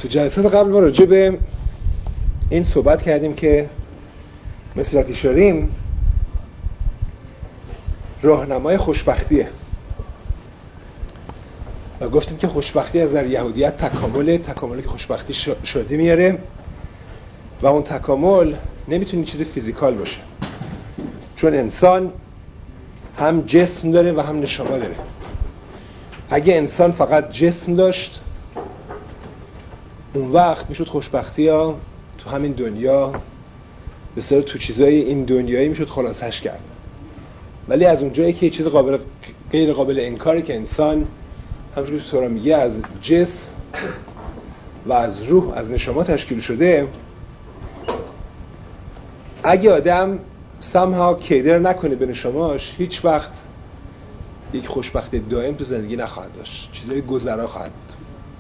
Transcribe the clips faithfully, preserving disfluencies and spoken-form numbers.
تو جلسات قبل ما راجع به این صحبت کردیم که مثلات اشاریم راهنمای خوشبختیه و گفتیم که خوشبختی از در یهودیت تکامله، تکاملی که خوشبختی شادی میاره و اون تکامل نمیتونه چیز فیزیکال باشه، چون انسان هم جسم داره و هم نشما داره. اگه انسان فقط جسم داشت اون وقت میشد خوشبختی ها تو همین دنیا به صورت تو چیزای این دنیایی میشد خلاصش کرد. ولی از اونجایی که چیز قابل غیر قابل انکاره که انسان همونجوری که تورا میگه از جسم و از روح از نشما تشکیل شده، اگه آدم somehow کیدر نکنه به نشماش هیچ وقت یک خوشبختی دائم تو زندگی نخواهد داشت، چیزای گذرا خواهد بود.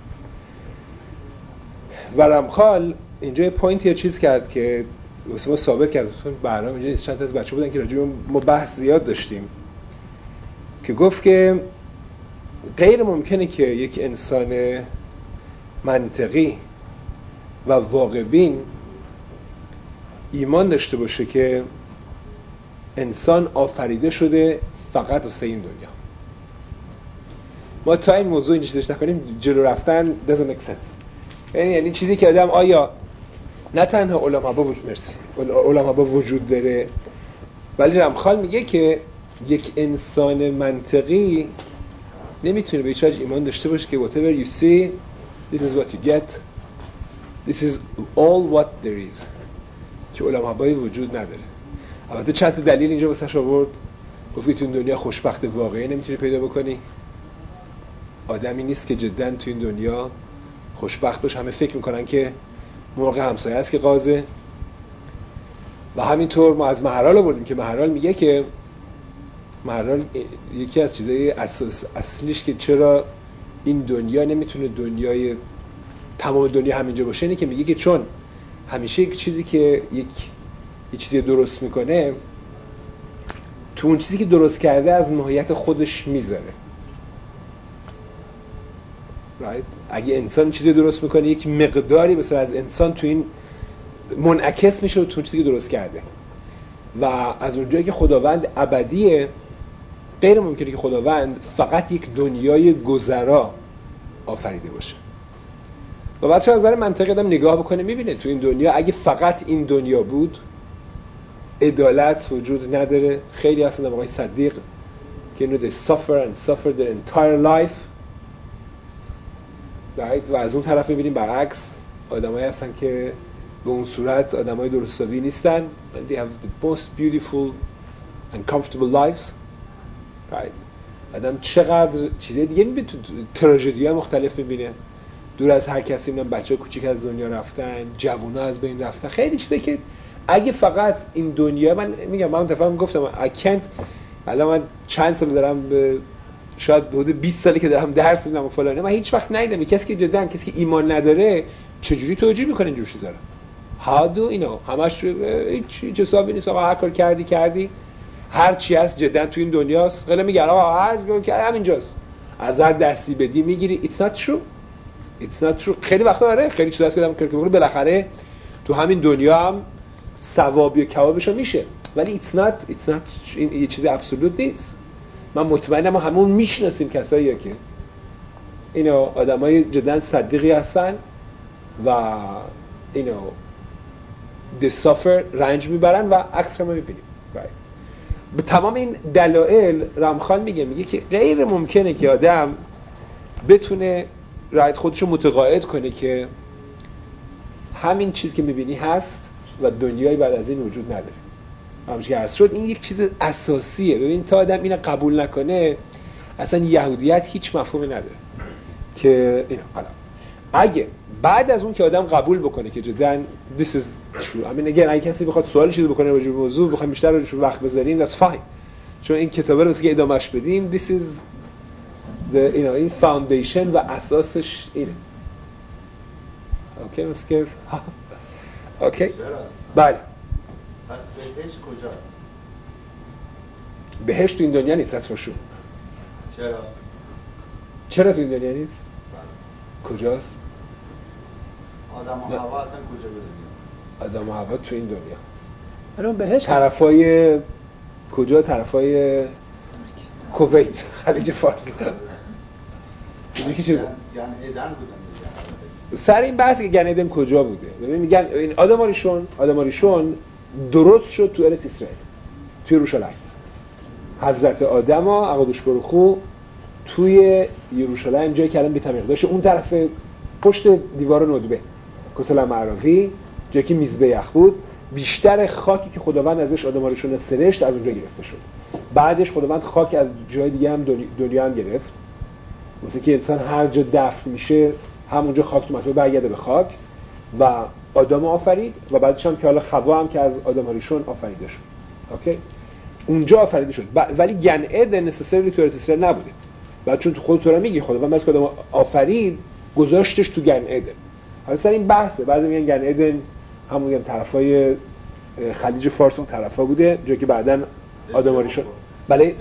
و رمخال اینجا یه پوینت یه چیز کرد که واسه ما ثابت کرد، تو برنامه اینجا چند تا از بچه بودن که راجع به ما بحث زیاد داشتیم، که گفت که غیر ممکنه که یک انسان منطقی و واقع بین ایمان داشته باشه که انسان آفریده شده فقط واسه این دنیا. ما تا این موضوع اینجا چیزش نکنیم جلو رفتن doesn't make sense. یعنی یعنی چیزی که آدم آیا نه تنها علما با وجود مرسی علما با وجود داره، ولی رمخال میگه که یک انسان منطقی نمیتونه به هیچ وجه ایمان داشته باشه که whatever you see this is what you get, this is all what there is، که علما با وجود نداره. البته چند تا دلیل اینجا واسش آورد، گفت که تو این دنیا خوشبخت واقعی نمیتونی پیدا بکنی، آدمی نیست که جدا تو این دنیا خوشبخت باشه، همه فکر میکنن که مرغ همسایه است که قازه. و همینطور ما از مهرال آوردیم که مهرال میگه که مهرال یکی از چیزای اساس اصلیش که چرا این دنیا نمیتونه دنیای تمام دنیا همینجا باشه اینه که میگه که چون همیشه یک چیزی که یک یه چیزی درست میکنه تو اون چیزی که درست کرده از ماهیت خودش میذاره. right؟ اگه انسان چیزی درست میکنه یک مقداری مثلا از انسان تو این منعکس میشه تو اون چیزی که درست کرده. و از اونجایی که خداوند ابدیه غیر ممکنه که خداوند فقط یک دنیای گذرا آفریده باشه. و بعد چه از نظر منطقی آدم نگاه بکنه میبینه تو این دنیا اگه فقط این دنیا بود عدالت وجود نداره. خیلی هستن آقای صدیق که اینو they suffer and suffer their entire life right؟ و از اون طرف میبینیم برعکس آدمایی هستن که به اون صورت آدمای درستابی نیستن and they have the most beautiful and comfortable lives right؟ آدم چقدر چیزای دیگه میبینه، تو تراژدی‌های مختلف میبینه، دور از هر کسی میبینن بچه کوچیک از دنیا رفتن، جوونا از بین رفتن، خیلی چیزایی که اگه فقط این دنیا، من میگم من اون دفعه هم گفتم I can't، الان من چند سال دارم به شاید حدود بیست سالی که دارم درس میدم و فلانه، من هیچ وقت ندیدم کسی که جدا کسی که ایمان نداره چجوری توجیه میکنه اینجور چیزا رو. هادو اینو همش هیچ حسابی نیست، آقا هر کار کردی کردی، هر چی هست جدا تو این دنیاست. خیلی میگن آقا هر کار کردی همینجاست، از هر دستی بدی میگیری. it's not true it's not true. خیلی وقتا آره خیلی چیزا هست که آدم کار کنه بالاخره تو همین دنیا هم ثوابی و کبابشو میشه، ولی it's not it's not این یه چیز ابسولوت نیست. من مطمئنم ما همون میشناسیم کسایی که اینو آدمای جدا صدیقی هستن و اینو the suffer رنج میبرن و عکس رو میبینیم. به تمام این دلایل رمخان میگه میگه که غیر ممکنه که آدم بتونه رایت خودشو متقاعد کنه که همین چیز که میبینی هست و دنیای بعد از این وجود نداره. همونش که عرض شد این یک چیز اساسیه. ببین تا آدم اینو قبول نکنه اصلا یهودیت هیچ مفهومی نداره. که اینو حالا اگه بعد از اون که آدم قبول بکنه که جدا this is true، I mean again اگه کسی بخواد سوالی چیزی بکنه راجع به موضوع بخوایم بیشتر روش وقت بذاریم that's fine، چون این کتابه رو واسه که ادامهش بدیم this is the you know این foundation و اساسش اینه. اوکی مسکر اوکی بله. پس بهشت کجا؟ بهشت تو این دنیا نیست از فشون. چرا؟ چرا تو این دنیا نیست؟ بله. کجاست؟ آدم و هوا اصلا کجا بودن؟ آدم و هوا تو این دنیا. الان بهش طرفای کجا؟ طرفای کویت، خلیج فارس. یعنی که چه؟ جن ایدن بودن. سر این بحث که گن ایدن کجا بوده. ببین میگن این آدماریشون، آدماریشون درست شد تو ارث اسرائیل. توی یروشلایم. حضرت آدم و اقدس برخو توی یروشلایم جایی که الان بیت مقدس اون طرف پشت دیوار ندبه کتل معراوی جایی که میزبه بود، بیشتر خاکی که خداوند ازش آدماریشون سرشت از اونجا گرفته شد. بعدش خداوند خاک از جای دیگه هم دنیا هم گرفت، مثل که انسان هر جا دفن میشه همونجا خاک تو مطلوب برگرده به خاک و آدم آفرید و بعدش هم که حالا خوا هم که از آدماریشون آفریده شد. اوکی؟ اونجا آفریده شد. ولی گن ایدن نسسری تو ارث اسرائیل نبوده. بعد چون تو خود تو را میگی خداوند بعد که آدم آفرید گذاشتش تو گن ایدن. حالا سر این بحثه، بعضی میگن گن ایدن همون میگن طرفای خلیج فارس اون طرفا بوده، جایی که بعداً آدماریشون بله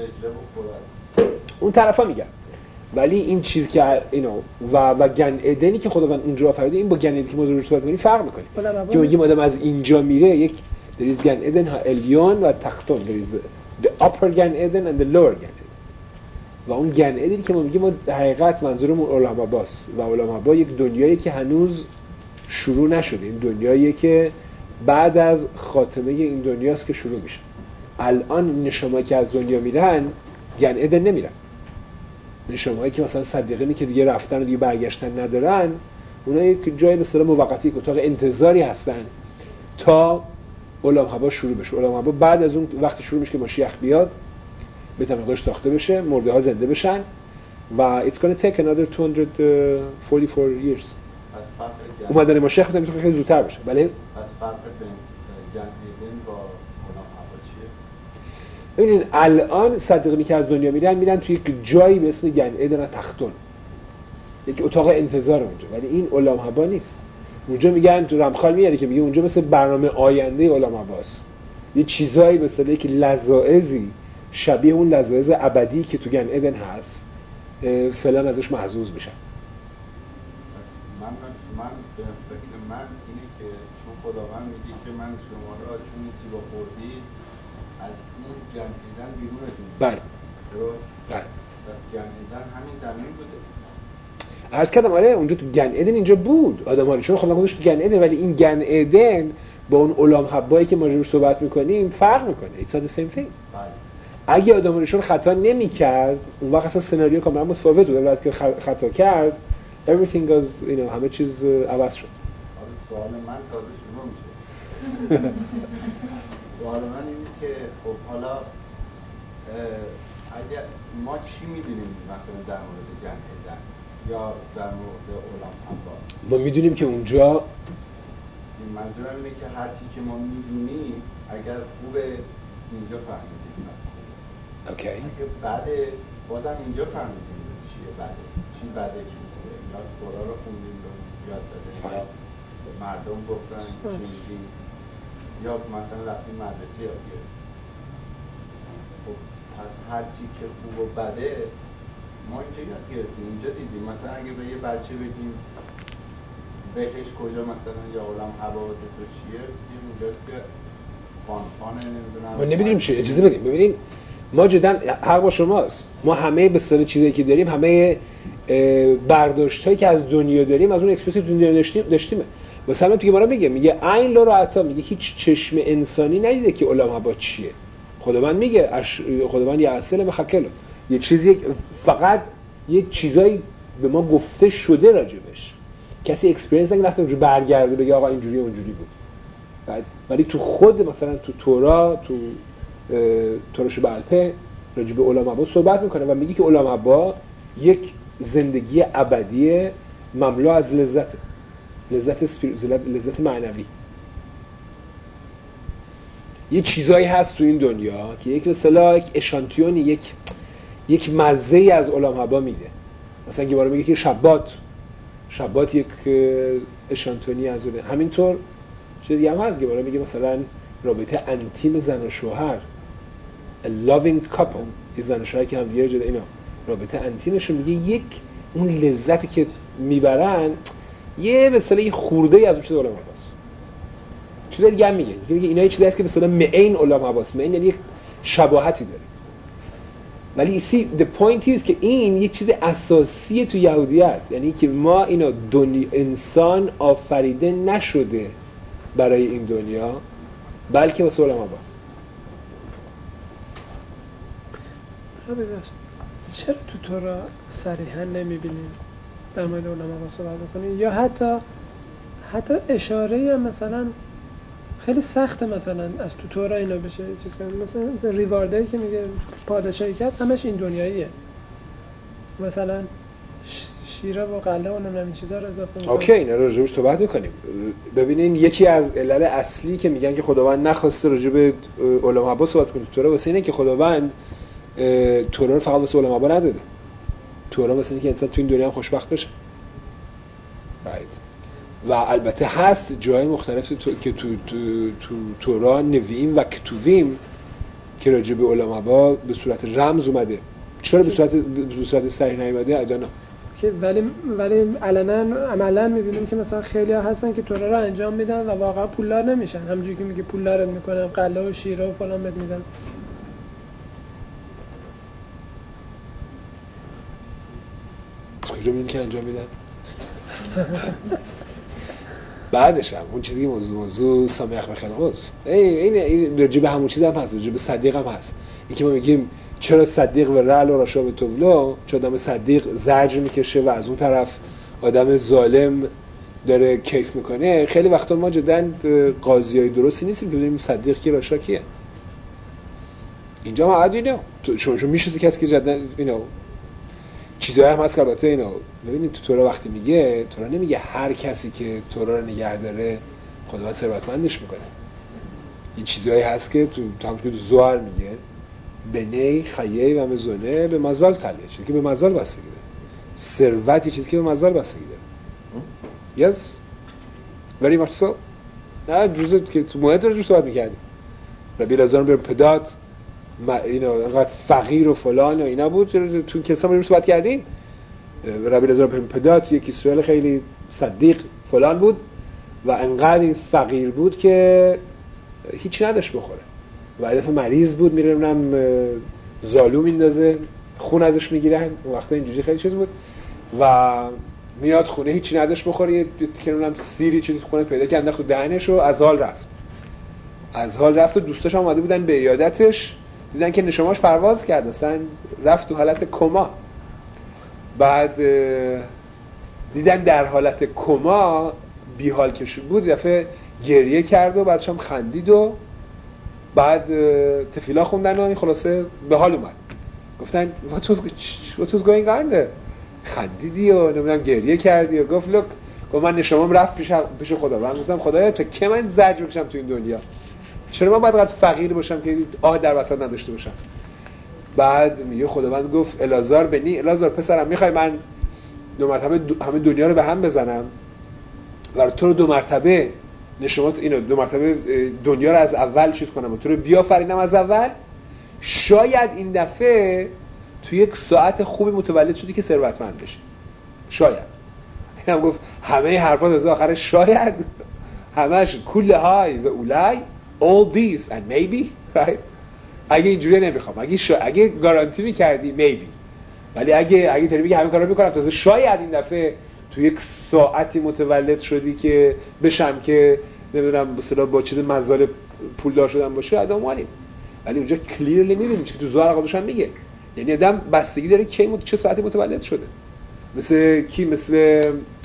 اون طرفا میگن. ولی این چیز که اینو و و گن ایدنی که خداوند اونجا آفریده این با گن ایدنی که ما روش صحبت می‌کنیم فرق می‌کنه. که میگیم آدم از اینجا میره یک there is گن ایدن الیون و تختون، there is the upper گن ایدن and the lower گن ایدن. و اون گن ایدنی که ما میگیم ما حقیقت منظورمون عالم عباس و عالم عبا یک دنیایی که هنوز شروع نشده، این دنیایی که بعد از خاتمه این دنیاست که شروع میشه. الان نشمایی که از دنیا میرن گن ایدن نمیرن. نشمایی که مثلا صدیقینی که دیگه رفتن و دیگه برگشتن ندارن، اونا یک جای به اصطلاح موقتی، یک اتاق انتظاری هستن تا عالم هوا شروع بشه. عالم هوا بعد از اون وقتی شروع میشه که ماشیخ بیاد، بیت مقدس ساخته بشه، مرده ها زنده بشن و it's going to take another two hundred forty-four years. اومدن ماشیخ میتونه میتونه خیلی زودتر بشه. بله؟ پس فرق بین گن ایدن با عالم هوا چیه؟ ببینید الان صدیقینی که از دنیا میرن میرن توی یک جایی به اسم گن ایدن تختون، یک اتاق انتظار اونجا، ولی این عالم هوا نیست. اونجا میگن تو رمخال میاره که میگه اونجا مثل برنامه آینده عالم هواست، یه چیزایی مثلا یک لذاذی شبیه اون لذاذ ابدی که تو گن ایدن هست فعلا ازش محظوظ بشن. من من به فکر من اینه که چون خداوند میگه که من شما را چون سیب خوردید از این گن ایدن بیرونتون. بله. درست؟ بله. پس گن ایدن همین زمین بوده. عرض کردم آره اونجا تو گن ایدن اینجا بود. آدماریشون خدا گذاشت تو گن ایدن، ولی این گن ایدن با اون عالم حبایی که ما روش صحبت میکنیم فرق میکنه. It's not the same thing. بله. اگه آدماریشون خطا نمیکرد اون وقت اصلا سناریو کاملا متفاوت بود، ولی از که خطا کرد everything goes you know همه چیز عوض شد. آره سوال من تازه شروع میشه. سوال من اینه که خب حالا اگه ما چی میدونیم مثلا در مورد گن ایدن یا در مورد عالم هوا؟ ما میدونیم که اونجا این منظورم اینه که هر چی که ما میدونیم اگر خوبه اینجا فهمیدیم. اوکی. اگه بعد بازم اینجا فهمیدیم چیه بعد چی بعدش خوبه، یا تورا رو خوندیم رو یاد داده یا مردم گفتن چی میگیم یا مثلا رفتیم مدرسه یاد گرفتیم. خب پس هر چی که خوب و بده ما اینجا یاد گرفتیم، اینجا دیدیم. مثلا اگه به یه بچه بگیم بهش کجا مثلا یا عالم هوا واسه تو چیه، بگیم اونجاست که فان فانه نمیدونم ما نمیدونیم چیه. اجازه بدیم ببینین ما جدا حق با شماست، ما همه به سر چیزایی که داریم همه برداشتایی که از دنیا داریم از اون اکسپریانس دنیا داشتیم داشتیم واسه همین تو که ما میگه میگه عین لو رعتا، میگه هیچ چشم انسانی ندیده که عالم هوا چیه. خداوند میگه اش... خداوند یه اصل مخکل یه چیزی فقط یه چیزایی به ما گفته شده راجبش، کسی اکسپریانس نگرفته اونجوری برگرده بگه آقا اینجوری اونجوری بود. بعد ولی تو خود مثلا تو تورا تو تورش بالپه راجع به عالم هوا صحبت میکنه و میگه که عالم هوا یک زندگی ابدی مملو از لذت لذت اسپریت لذت معنوی. یه چیزایی هست تو این دنیا که یک مثلا یک اشانتیونی یک یک مزه‌ای از عالم هوا میده. مثلا یه بار میگه که شبات شبات یک اشانتیونی از اون. همینطور چه دیگه هم هست که بار میگه مثلا رابطه انتیم زن و شوهر a loving couple، یه زن و شوهر که هم دیگه جدا اینا رابطه انتیمشون، میگه یک اون لذتی که میبرن یه مثلا یه خورده‌ای از اون چیز علما هست. چیز دیگه هم میگه میگه اینا یه چیزی هست که مثلا معین علما هست، معین یعنی شباهتی داره. ولی سی the point is که این یه چیز اساسیه تو یهودیت، یعنی که ما اینا دنیا انسان آفریده نشده برای این دنیا بلکه واسه علما با. چرا تو تورا صریحا نمیبینیم در مورد علما با صحبت کنیم، یا حتی حتی اشاره هم مثلا خیلی سخته مثلا از تو تورا اینا بشه چیز کنیم، مثلا ریواردهی که میگه پادشاهی که هست همش این دنیاییه، مثلا شیره و قله و نمیدونم این چیزا رو اضافه میکنه. اوکی اینا رو راجعش صحبت میکنیم. ببینین یکی از علل اصلی که میگن که خداوند نخواسته راجع به علما با صحبت کنه تورا واسه اینه که خداوند تورا رو فقط واسه علما با نداده. تورا واسه اینه که انسان تو این دنیا هم خوشبخت بشه. right. و البته هست جای مختلف تو... که تو تو تو تورا نوییم و کتوبیم که راجع به علما با به صورت رمز اومده. چرا به صورت به صورت صریح نیومده؟ ادانا. که ولی ولی علنا عملا می‌بینیم که مثلا خیلی‌ها هستن که تورا رو انجام میدن و واقعا پولدار نمیشن، همونجوری که میگه پولدارت میکنن قله و شیره و فلان بهت میدن. کجا می‌بینیم که انجام میدن؟ بعدش هم اون چیزی که موضوع موضوع سامیخ بخلقوس این این راجع به همون چیز هم هست، راجع به صدیق هم هست. این که ما میگیم چرا صدیق و رعل و رشا به توبلو، چون آدم صدیق زجر میکشه و از اون طرف آدم ظالم داره کیف میکنه. خیلی وقتا ما جدا قاضیای درستی نیستیم که ببینیم صدیق کی رشا کیه. اینجا ما عادی نه چون چون میشه کسی که جدا اینو چیزایی هم هست که البته اینو ببینید تو تورا وقتی میگه تورا نمیگه هر کسی که تورا رو نگه داره خداوند ثروتمندش میکنه. این چیزایی هست که تو همونطور که تو زوار میگه بنی خیه و مزونه به مزال تله، چیزی که به مزال بستگی داره. ثروت یه چیزی که به مزال بستگی داره. yes very much so. نه روزی که تو موعد رو صحبت میکردیم ربی لازار بر پدات اینا انقدر فقیر و فلان و اینا بود تو کیسا ما رو صحبت کردیم. ربی لازار بر پدات یک اسرائیل خیلی صدیق فلان بود و انقدر این فقیر بود که هیچ نداشت بخوره و هدف مریض بود، میره اونم زالو میندازه خون ازش میگیرن. اون وقتا اینجوری خیلی چیز بود و میاد خونه هیچی نداشت بخوره، یه که اونم سیری چیزی تو خونه پیدا کرد انداخت تو دهنش و از حال رفت. از حال رفت و دوستاش هم اومده بودن به عیادتش، دیدن که نشاماش پرواز کرد، اصلا رفت تو حالت کما. بعد دیدن در حالت کما بیحال که بود، دفعه گریه کرد و بعدش هم خندید و بعد تفیلا خوندن و این خلاصه به حال اومد. گفتن what was, what was going on there؟ خندیدی و نمیدونم گریه کردی و گفت لوک گفت من نشامم رفت پیش پیش خداوند، گفتم خدایا تا که من زجر بکشم تو این دنیا، چرا من باید قد فقیر باشم که آه در وسط نداشته باشم. بعد میگه خداوند گفت الازار بنی الازار پسرم میخوای من دو مرتبه همه دنیا رو به هم بزنم و تو رو دو مرتبه نشمات اینو دو مرتبه دنیا رو از اول چیز کنم و تو رو بیافرینم از اول، شاید این دفعه تو یک ساعت خوبی متولد شدی که ثروتمند بشی. شاید اینم گفت همه حرفات از آخر شاید همش کل های و اولای all these and maybe right؟ اگه اینجوری نمیخوام، اگه شا... اگه گارانتی میکردی maybe، ولی اگه اگه تری میگه همین کارا میکنم تازه شاید این دفعه تو یک ساعتی متولد شدی که بشم که نمیدونم مثلا با چیز مزال پولدار شدن باشه آدم وارید. ولی اونجا کلیرلی میبینیم که تو زوار قدوش هم میگه، یعنی آدم بستگی داره کی مت... چه ساعتی متولد شده. مثل کی؟ مثل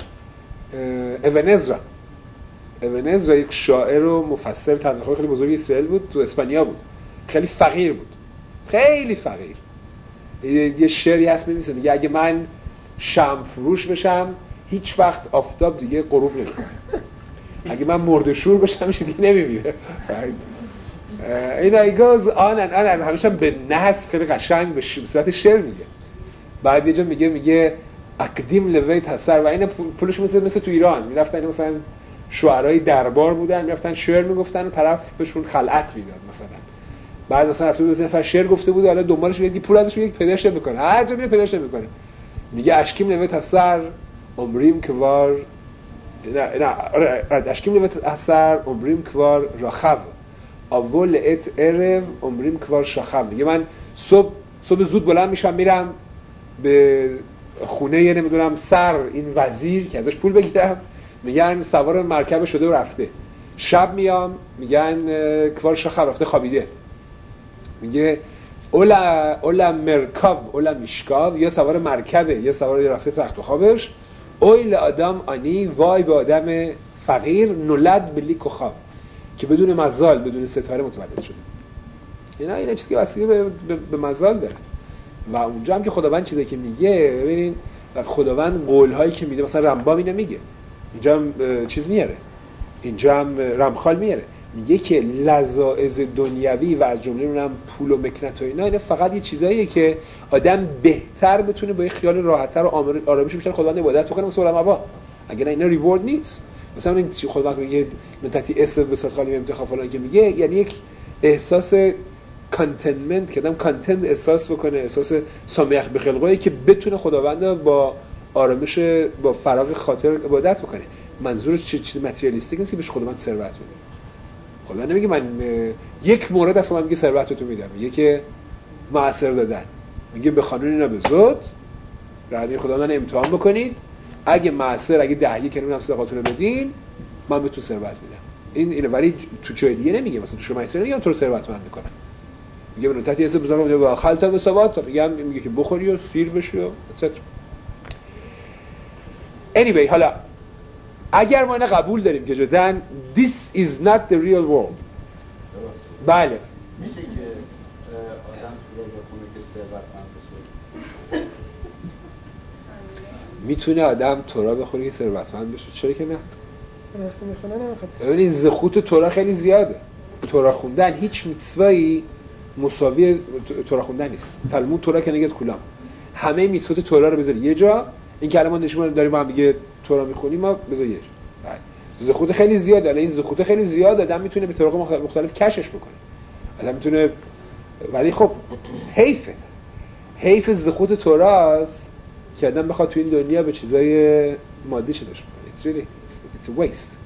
اونزرا. اونزرا یک شاعر و مفسر تنخواه خیلی بزرگ اسرائیل بود، تو اسپانیا بود، خیلی فقیر بود، خیلی فقیر. یه شعری هست می‌نویسه میگه اگه من شمع فروش بشم هیچ وقت آفتاب دیگه غروب نمی‌کنه، اگه من مرده شور بشم دیگه نمی‌میره. اینا ایگاز آن ان آن همیشه به نحس خیلی قشنگ به صورت شعر میگه. بعد یه جا میگه میگه اقدیم لویت حسر و این پولش مثل مثل تو ایران میرفتن مثلا شعرای دربار بودن میرفتن شعر میگفتن و طرف بهشون خلعت میداد مثلا. بعد مثلا رفته بود نفر شعر گفته بود حالا دنبالش میگه پول ازش میگه پیداش نمیکنه، هر جا میره پیداش نمیکنه. میگه اشکیم لویت حسر عمریم که وار نه نه اشکیم لبت اثر عمریم کوار راخو اول ات عرب عمریم کوار شاخو. میگه من صبح صبح زود بلند میشم میرم به خونه یه نمیدونم سر این وزیر که ازش پول بگیرم، میگن سوار مرکب شده و رفته. شب میام میگن کوار شاخو رفته خوابیده. میگه اولا اولا مرکاو اولا میشکاو، یا سوار مرکبه یا سوار رفته تخت و خوابش. اویل آدم آنی وای به آدم فقیر نولد بلی کخاب که بدون مزال بدون ستاره متولد شده. اینا اینا چیزی که واسه به, به, به مزال داره. و اونجا هم که خداوند چیزی که میگه ببینین و خداوند قول هایی که میده مثلا رمبام اینو میگه، اینجا هم چیز میاره، اینجا هم رمخال میاره، میگه که لذاذ دنیوی و از جمله اونم پول و مکنت و اینا اینا فقط یه چیزاییه که آدم بهتر بتونه با یه خیال راحت‌تر و آرامش بیشتر خداوند عبادت بکنه مثل علما. اگر اینا ریوارد نیست، مثلا این خداوند میگه نتاتی اسم به صد خالی امتخاب فلان که میگه یعنی یک احساس کانتنمنت که آدم کانتنت احساس بکنه، احساس سامیخ به خلقایی که بتونه خداوند با آرامش با فراغ خاطر عبادت بکنه. منظور چه چیز متریالیستیک نیست که بهش خداوند ثروت بده. خدا نمیگه من یک مورد از خودم میگه ثروتتون میدم، میگه که معصر دادن، میگه به خانون اینا به زود رهنی خدا من امتحان بکنید، اگه معصر اگه دهیه که نمیدونم صدقاتون رو بدین من بهتون ثروت میدم. این اینو ولی تو جای دیگه نمیگه، مثلا تو شما معصر نمیگم تو رو ثروتمند میکنم، میگه من تحت اسم بزرگم میگه با خلطه به ثواب میگم میگه که بخوری و سیر بشی و etc. anyway حالا اگر ما اینو قبول داریم که جدن this is not the real world، بله میشه که آدم تو رو بخونه که ثروتمند بشه؟ میتونه آدم تورا بخونه که ثروتمند بشه، چرا که نه؟ میخونه نمیخواد. ببینید زخوت تورا خیلی زیاده. تورا خوندن هیچ میتسوایی مساوی تورا خوندن نیست. تلمود تورا که نگید کلام همه میتسوت تورا رو بذاری یه جا، این که الان نشون داریم ما هم دیگه تورا میخونیم ما بذار یه جا. زخوت خیلی زیاده، الان این زخوت خیلی زیاده آدم میتونه به طرق مختلف, مختلف کشش بکنه. آدم میتونه، ولی خب حیفه حیف زخوت توراست که آدم بخواد تو این دنیا به چیزای مادی چیزش بکنه. It's really it's, it's a waste.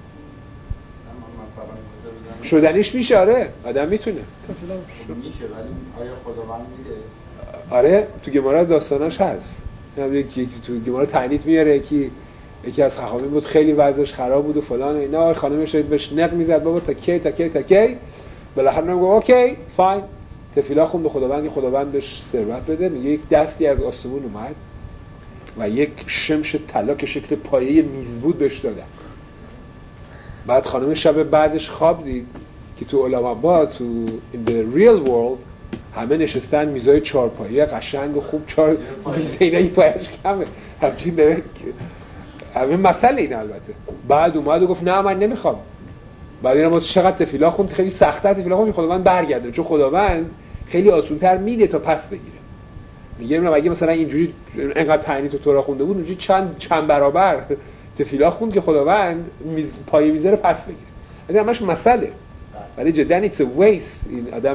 شدنیش میشه، آره آدم میتونه میشه، ولی آیا خداوند میده؟ آره تو گمارا داستاناش هست. یکی تو گمارا تعنیت میاره یکی یکی از خخامین بود خیلی وضعش خراب بود و فلان و اینا، خانمش بهش نق میزد بابا تا کی تا کی تا کی، بالاخره میگه اوکی فاین، تفیلا خون به خداوند که خداوند بهش ثروت بده. میگه یک دستی از آسمون اومد و یک شمش طلا که شکل پایه میز بود بهش دادن. بعد خانم شب بعدش خواب دید که تو علم‌آباد تو in the real world همه نشستن میزای چهارپایه قشنگ و خوب، چهار میز اینا پایش کمه همچین داره همین مسئله این. البته بعد اومد و گفت نه من نمیخوام. بعد اینا واسه چقدر تفیلا خوند، خیلی سخته تفیلا خوند خداوند برگرده، چون خداوند خیلی آسان‌تر میده تا پس بگیره. میگه من اگه مثلا اینجوری انقدر تعنی تو تورا خونده بود اونجوری چند چند برابر تفیلا خوند که خداوند میز پای میزه رو پس بگیره. این همش مسئله، ولی جدا it's a waste. این آدم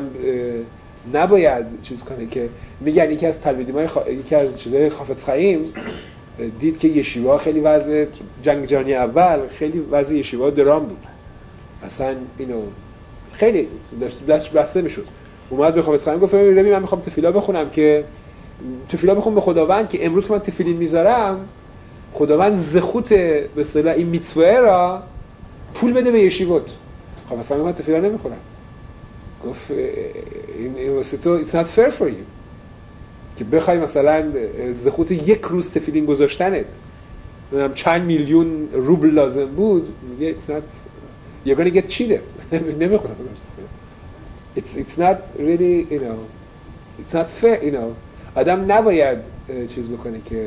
نباید چیز کنه که میگن یکی از تلمیدیمای خ... یکی از چیزای حافظ خیم دید که یشیوا خیلی وضع جنگ جهانی اول خیلی وضع یشیوا درام بود، اصلا اینو خیلی داشت بسته میشد. اومد به حافظ خیم گفت ببین من میخوام تفیلا بخونم که تفیلا بخونم به خداوند که امروز که من تفیلین میذارم خداوند زخوت به اصطلاح این میتسوه را پول بده به یشیوت. حافظ خیم من تفیلا نمیخونم. گفت این واسه تو it's not fair for you که بخوای مثلا زخوت یک روز تفیلین گذاشتنت میگم چند میلیون روبل لازم بود، میگه it's not you're gonna get cheated. نمیخونم. it's it's not really you know it's not fair you know. آدم نباید چیز بکنه که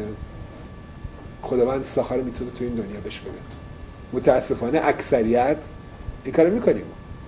خداوند ساخر میتونه تو این دنیا بهش بده. متاسفانه اکثریت این کارو میکنیم.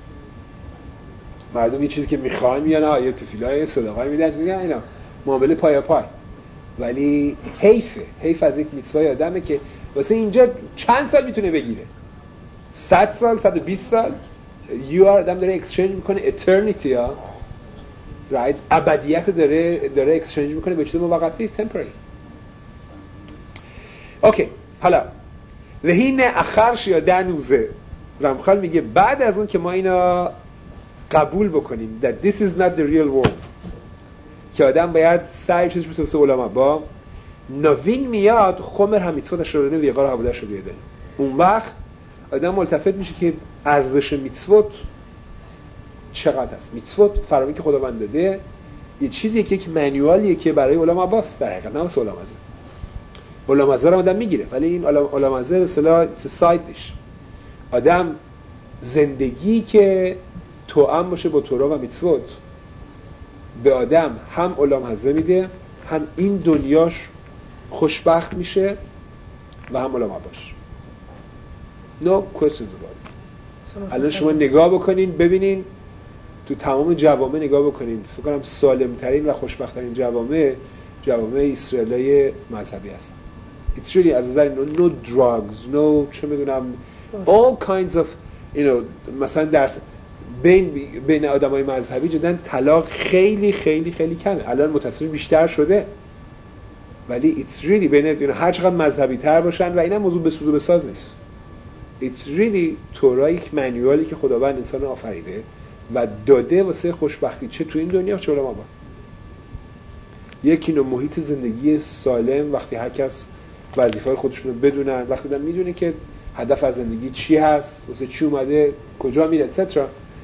مردم یه چیزی که میخوان میان آیه تفیلای صدقای میدن میگن اینا معامله پایا پای، ولی حیفه حیف از یک میتسوای آدمه که واسه اینجا چند سال میتونه بگیره، صد سال صد و بیست سال یو آر آدم داره اکسچنج میکنه eternity ها right ابدیت داره داره اکسچنج میکنه به چیز موقتی temporary. اوکی حالا و هین اخرش یا دنوزه رمخال میگه بعد از اون که ما اینا قبول بکنیم that this is not the real world که آدم باید سعی چیزش بسه بسه علما با نوین میاد خمر هم میتفوت شرانه ویقار حبودش رو بیادن اون وقت آدم ملتفت میشه که ارزش میتفوت چقدر هست. میتفوت فرامی که خداوند داده یه چیزیه که یک مانیوالیه که برای علما باست در حقیقت، نه واسه علمازه. علمازه رو آدم میگیره ولی این علمازه به اصطلاح سایدش آدم زندگی که توأم باشه با تورا و میتفوت به آدم هم علمازه میده هم این دنیاش خوشبخت میشه و هم علما باش. No questions about it. الان شما نگاه بکنین ببینین تو تمام جوامع نگاه بکنین، فکر کنم سالم ترین و خوشبخت ترین جوامع جوامع اسرائیلی مذهبی هستن. It's really از نظر no drugs, no چه میدونم all kinds of you know مثلا در بین بین آدمای مذهبی جدا طلاق خیلی خیلی خیلی کمه. الان متأسفانه بیشتر شده ولی it's really بین you know, هر چقدر مذهبی تر باشن و اینا موضوع بسوز و بساز نیست. It's really تورا یک مانیوالی که خداوند انسان آفریده و داده واسه خوشبختی چه تو این دنیا چه علما با. یکی نوع محیط زندگی سالم وقتی هر کس وظیفه‌های خودشون رو بدونن، وقتی دارن میدونه که هدف از زندگی چی هست، واسه چی اومده، کجا میره اتسترا.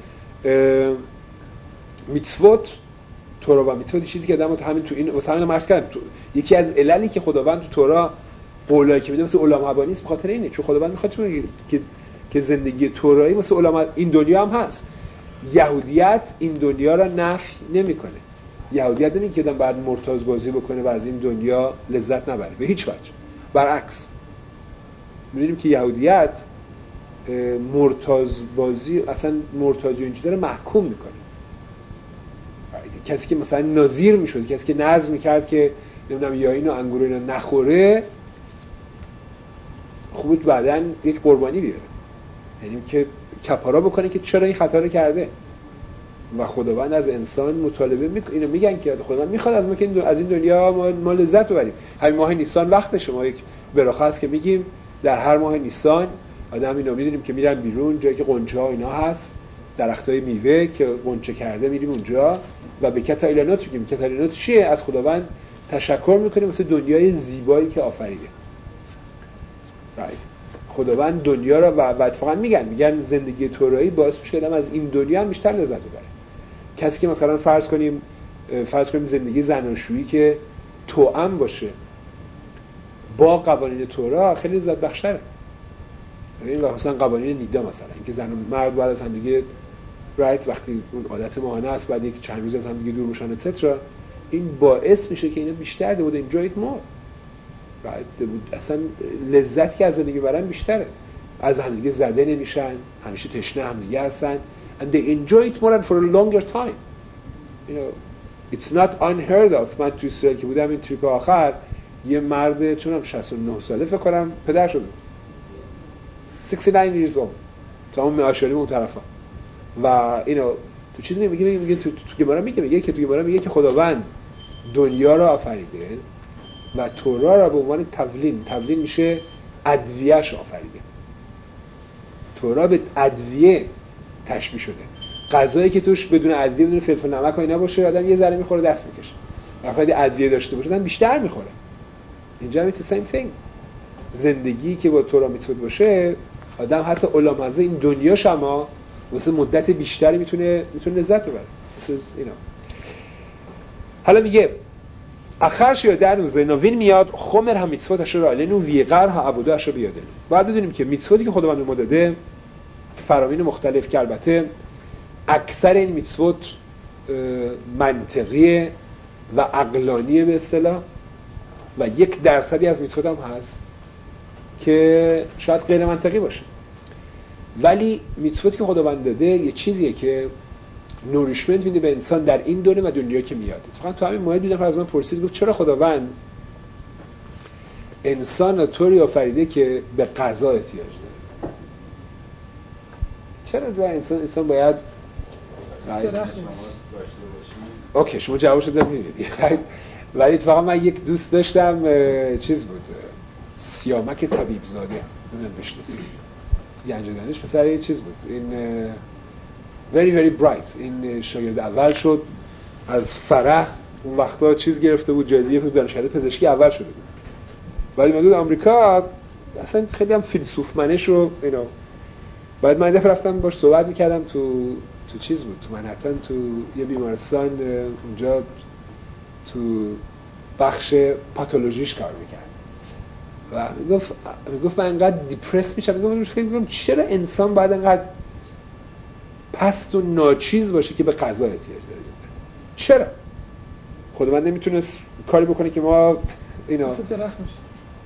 میتسوت تورا و میتسوت چیزی که آدمو همین تو این واسه همین مرز کردم تو یکی از عللی که خداوند تو تورا قولایی که میده واسه علما ابا نیست، به خاطر اینه چون خداوند میخواد که که زندگی تورایی واسه علما این دنیا هم هست. یهودیت این دنیا را نفی نمیکنه. یهودیت نمیگه که آدم بعد مرتاض بازی بکنه و از این دنیا لذت نبره، به هیچ وجه. برعکس می‌بینیم که یهودیت مرتاض بازی اصلا مرتاضی اینجوری داره محکوم میکنه. کسی که مثلا ناظر میشد، کسی که نظر میکرد که نمیدونم یا اینو انگور اینو نخوره خوب بعداً یک قربانی بیاره، یعنی که کفاره بکنه که چرا این خطا رو کرده. و خداوند از انسان مطالبه میکنه، اینو میگن که خداوند میخواد از ما که از این دنیا ما, ما لذت ببریم. همین ماه نیسان وقت شما یک براخه است که میگیم در هر ماه نیسان آدم اینو میدونیم که میرن بیرون جایی که قنچه ها اینا هست، درختای میوه که قنچه کرده میریم اونجا و به کتایلانات میگیم. کتایلانات چیه؟ از خداوند تشکر میکنیم واسه دنیای زیبایی که آفریده. right. خداوند دنیا رو و اتفاقا میگن میگن زندگی تورایی باعث میشه که آدم از این دنیا هم بیشتر لذت ببره. کسی که مثلا فرض کنیم فرض کنیم زندگی زناشویی که توأم باشه با قوانین تورا خیلی لذت بخش‌تره. این مثلا قوانین نیدا مثلا اینکه زن و مرد بعد از هم دیگه رایت وقتی اون عادت ماهانه است بعد یک چند روز از هم دیگه دور بشن اتسترا، این باعث میشه که اینا بیشتر ده بود enjoy it more. رایت اصلا لذتی که از زندگی برن بیشتره. از هم دیگه زده نمیشن، همیشه تشنه هم دیگه هستن and they enjoy it more and for a longer time. You know, it's not unheard of. من تو اسرائیل که بودم این تریپ آخر یه مرد چونم شصت و نه ساله فکر کنم پدر شده شصت و نه years old تمام معاشری اون طرفا و اینو تو چیزی میگه میگه, میگه تو تو گمارا میگه میگه که تو گمارا میگه که خداوند دنیا را آفریده و تورا را به عنوان تولین تولین میشه ادویه‌اش آفریده. تورا به ادویه تشبیه شده. غذایی که توش بدون ادویه بدون فلفل نمک و اینا باشه آدم یه ذره میخوره دست میکشه. وقتی ادویه داشته باشه آدم بیشتر میخوره. اینجا هم it's the same thing. زندگی که با تورا میتونه باشه آدم حتی علامزه این دنیا شما واسه مدت بیشتری میتونه میتونه لذت ببره. اینا. حالا میگه اخرش یا در روز نوین میاد خمر هم میتسوتش رو علنو ویقر ها عبودهش رو بیادن. باید بدونیم که میتسوتی که خداوند ما داده فرامین مختلف که البته اکثر این میتسوت منطقیه و عقلانیه به اصطلاح و یک درصدی از میتسوت هم هست که شاید غیر منطقی باشه. ولی میتسوتی که خداوند داده یه چیزیه که نوریشمنت میده به انسان در این دنیا و دنیا که میاد. اتفاقا تو همین موعد دیدم از من پرسید گفت چرا خداوند انسان طوری آفریده که به غذا احتیاج داره؟ چرا دو انسان انسان باید اوکی شما جوابشو دادید. ولی اتفاقا من یک دوست داشتم چیز بود سیامک طبیب زاده نمیدونم بشناسید، گنجدانش پسر یه چیز بود، این very very bright، این شاگرد اول شد از فرح، اون وقتا چیز گرفته بود، جایزه دانشکده پزشکی اول شده بود، بعد اومد آمریکا اصلا خیلی هم فیلسوف منش رو اینا. بعد من دفعه رفتم باش صحبت میکردم تو تو چیز بود، تو منهتن، تو یه بیمارستان اونجا تو بخش پاتولوژیش کار میکرد و میگفت میگفت من انقدر دیپرس میشم، میگفت فکر میکنم چرا انسان باید انقدر پست و ناچیز باشه که به غذا احتیاج داره. چرا خود من نمیتونست کاری بکنه که ما اینا مثل درخت میشه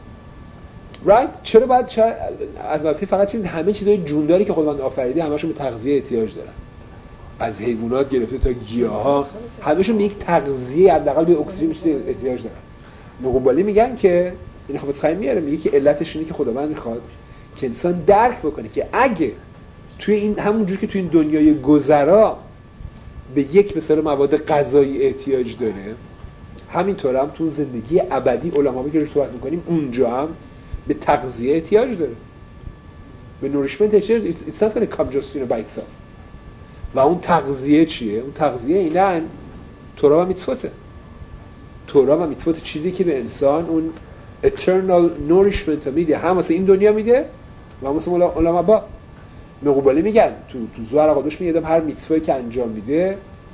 رایت؟ چرا باید چرا از وقتی فقط چیز همه چیزای جونداری که خداوند آفریده همشون به تغذیه احتیاج دارن، از حیوانات گرفته تا گیاها همشون به یک تغذیه حداقل به اکسیژن احتیاج دارن. مقبلی میگن که این خب تصمیم میاره، میگه که علتش اینه که خداوند میخواد که انسان درک بکنه که اگه توی این همونجور که توی این دنیای گذرا به یک مثلا مواد غذایی احتیاج داره، همینطور هم تو زندگی ابدی علماء که روش صحبت میکنیم اونجا هم به تغذیه احتیاج داره، به نوریشمنت احتیاج داره. It's not going to come just in a by itself. و اون تغذیه چیه؟ اون تغذیه اینن تورا و میتسوته. تورا و میتسوت چیزی که به انسان اون eternal nourishment میده، هم واسه این دنیا میده و هم واسه علماء با مقبله میگن تو تو زوار قدوش میگه هر میتسوی که انجام میده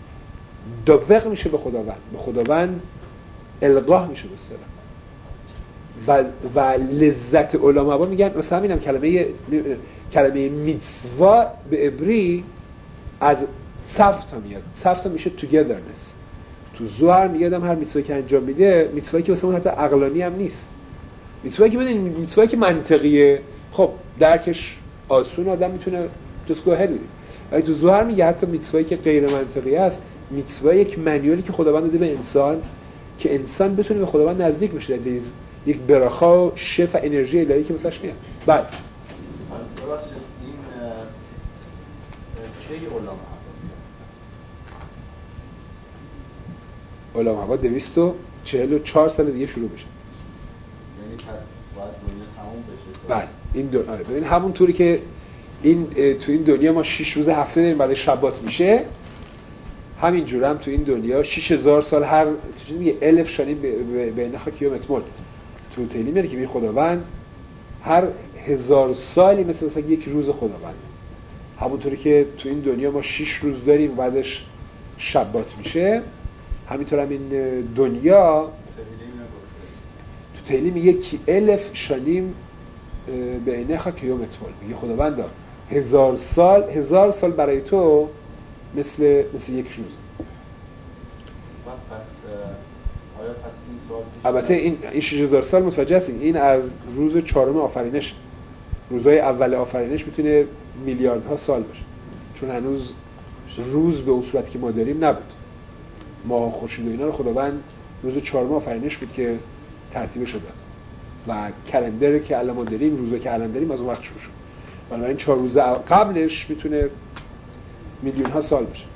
دوق میشه به خداوند، به خداوند القاه میشه به اصطلاح. و و لذت علما با میگن مثلا همینم کلمه کلمه میتسوا به عبری از سفتا میاد، سفتا میشه togetherness. تو زوار میگه هر میتسوی که انجام میده، میتسوی که واسه اون حتی عقلانی هم نیست، میتسوی که بدین میتسوی که منطقیه، خب درکش آسون، آدم میتونه just go ahead with it. ولی تو زوار میگه حتی میتسوی که غیر منطقی است، میتسوی یک منیولی که خداوند داده به انسان که انسان بتونه به خداوند نزدیک بشه، در یک براخا و شفا انرژی الهی که مثلا میاد. بعد ببخشید این چه علما علما ها دویست و چهل و چهار سال دیگه شروع بشه، یعنی پس باید دنیا تموم بشه. بعد این دو... آره ببین همون طوری که این تو این دنیا ما شش روز هفته داریم بعد شبات میشه، همین جوره هم تو این دنیا شش هزار سال هر چیزی میگه الف شانیم بین خاکی و متمول تو تیلی میره که بی خداوند هر هزار سالی مثل مثلا یک روز خداوند. همونطوری که تو این دنیا ما شش روز داریم بعدش شبات میشه، همینطور هم این دنیا تو تیلی میگه که الف شانیم بین خاکی و متمول، میگه خداوند هزار سال هزار سال برای تو مثل مثل یک روز. پس آیا پس این سوال البته این این شش هزار سال متوجه هستین این از روز چهارم آفرینش، روزهای اول آفرینش میتونه میلیاردها سال باشه، چون هنوز روز به اون صورتی که ما داریم نبود. ماه خورشید و اینا رو خداوند روز چهارم آفرینش بود که ترتیبش داد و کلندر که الان ما داریم، روزا که الان داریم از اون وقت شروع شد. بنابراین چهار روز قبلش میتونه میلیون ها سال باشه.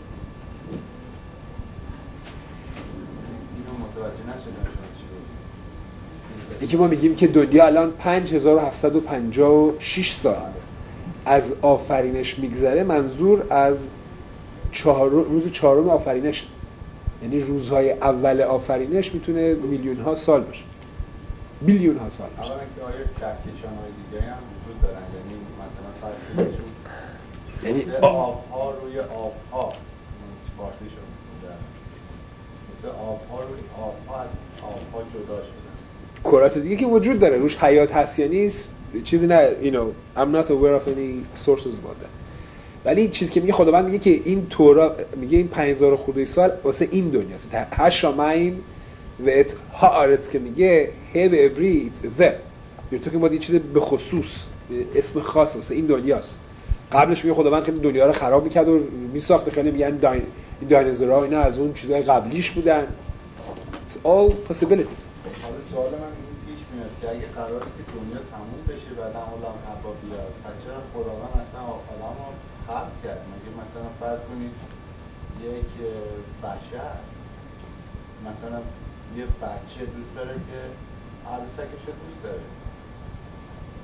اینو متوجه نشدم یکی ما میگیم که دنیا الان پنج هزار و هفتصد و پنجاه و شش سال از آفرینش میگذره، منظور از چهار روز چهارم آفرینش، یعنی روزهای اول آفرینش میتونه میلیون ها سال باشه، بیلیون ها سال باشه. اولا که آیا کهکشان‌های دیگه هم وجود دارن، یعنی مثلا فصلشون یعنی آب‌ها روی آب‌ها، فارسی شد مثل آب‌ها روی آب‌ها از آب‌ها جدا شدن. کرات دیگه که وجود داره روش حیات هست یا نیست چیزی نه، you know I'm not aware of any sources about that. ولی چیزی که میگه خداوند میگه که این تورا میگه این پنج هزار خورده سال واسه این دنیاست. هشامایم و ات هارتس که میگه ه به عبری و یعنی تو که ما این چیز به خصوص اسم خاص واسه این دنیاست. قبلش میگه خداوند خیلی دنیا رو خراب میکرد و میساخت، خیلی میگن داین این دایناسورها اینا از اون چیزای قبلیش بودن. It's all possibilities. حالا سوال من این پیش میاد که اگه قراره که دنیا تموم بشه بعدا علم حبا بیاد، پس چرا خداوند اصلا آدم رو خلق کرد؟ مگه مثلا فرض کنید یک بشر مثلا یه بچه دوست داره که عروسکش رو دوست داره،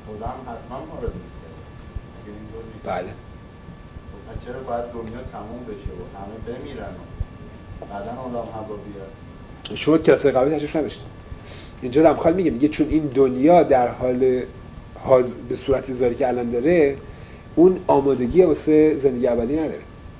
خدا هم حتما ما رو دوست داره. اگه اینطور نیست بله خب چرا باید دنیا تموم بشه و همه بمیرن و بعداً عالم هوا بیاد؟ شما کلاس قبلی تشریف نداشتید. اینجا رمخال میگه میگه چون این دنیا در حال حاضر به صورتی ظاهری که الان داره اون آمادگی واسه زندگی ابدی نداره.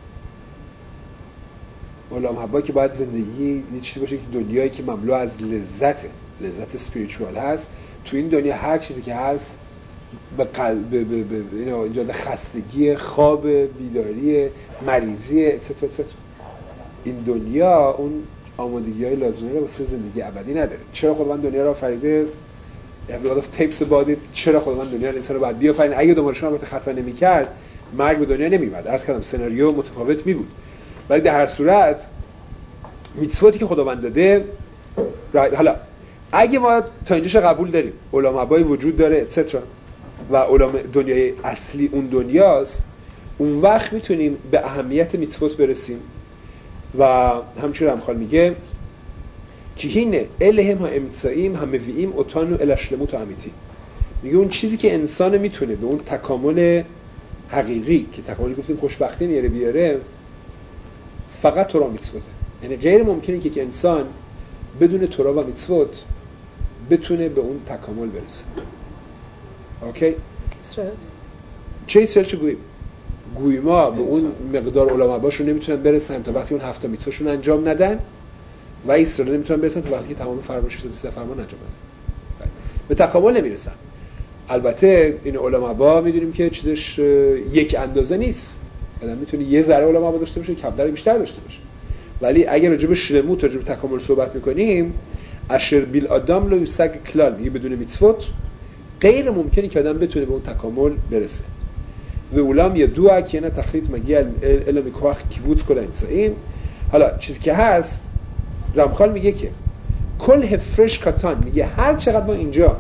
عالم هوا که باید زندگی یه چیزی باشه که دنیایی که مملو از لذت لذت اسپریچوال هست، تو این دنیا هر چیزی که هست به قلب به به به اینا اینجا خستگی، خواب، بیداری، مریضی اتستر اتستر. این دنیا اون آمادگی‌های لازمه رو واسه زندگی ابدی نداره. چرا خداوند دنیا رو آفریده؟ یه lot of tapes about it. چرا خداوند دنیا رو انسان رو بعد بیافرین؟ اگه دوبارهشون رو خطا نمی‌کرد مرگ به دنیا نمی‌اومد. عرض کردم سناریو متفاوت می‌بود. ولی در هر صورت میتسواتی که خداوند داده حالا اگه ما تا اینجاش قبول داریم علماء وجود داره اتسترا و علماء دنیای اصلی اون دنیاست، اون وقت میتونیم به اهمیت میتسوت برسیم و همچنین هم خال میگه که هینه الهم ها امتساییم هم موییم اتانو الاشلموت و امیتی. میگه اون چیزی که انسان میتونه به اون تکامل حقیقی که تکاملی گفتیم خوشبختی میاره بیاره فقط تورا میتسوته. یعنی غیر ممکنه که انسان بدون تورا و میتسوت بتونه به اون تکامل برسه. اوکی؟ اسرائیل چه اسرائیل چه گوییم؟ گوییم ها به اون مقدار علماء باشون نمیتونن برسن تا وقتی اون هفت میتسوتشون انجام ندن و اسرائیل نمیتونن برسن تا وقتی که تمام فرمان شصت و سه فرمان انجام ندن. به تکامل نمیرسن. البته این علماء میدونیم که چیزش یک اندازه نیست. آدم میتونه یه ذره علماء داشته باشه، کمتر بیشتر داشته باشه. ولی اگر راجع به شلموت راجع به تکامل صحبت میکنیم اشر بیل آدم لو یسگ کلال میگه بدون میتسوت غیر ممکنه که آدم بتونه به اون تکامل برسه. و اولام یه دو که نه تخریط مگی علم کوخ کیبوت کلا انسان. حالا چیزی که هست رمخال میگه که کل هفرش کاتان میگه هر چقدر ما اینجا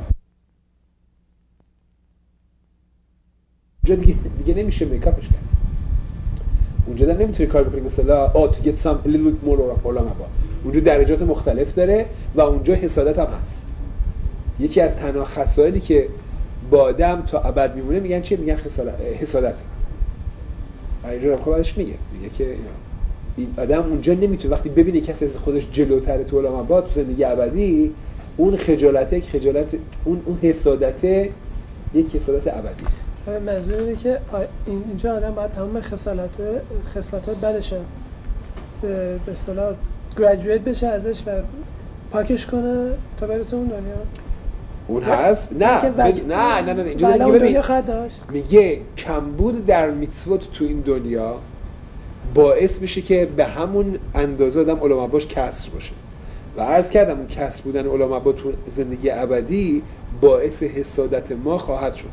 اونجا دیگه, دیگه نمیشه میکاپش کرد. اونجا در نمیتونی کار بکنی مثلا آ تو get some a little bit more or با اونجا درجات مختلف داره و اونجا حسادت هم هست. یکی از تنها خصایلی که با آدم تا ابد میمونه میگن چیه؟ میگن حسادت. اینجا هم خودش میگه میگه که این آدم اونجا نمیتونه وقتی ببینه کسی از خودش جلوتره تو علم با تو زندگی ابدی اون خجالته یک خجالت اون اون حسادته یک حسادت ابدی. منظور اینه که اینجا آدم باید تمام خصالت خصلت‌های بدش به اصطلاح گریجویت بشه ازش و پاکش کنه تا برسه اون دنیا. اون هست؟ نه بگ... نه نه نه اینجا میگه ببین داشت. میگه کمبود در میتسوت تو این دنیا باعث میشه که به همون اندازه آدم علماء باش کسر باشه و عرض کردم اون کسر بودن علماء با تو زندگی ابدی باعث حسادت ما خواهد شد.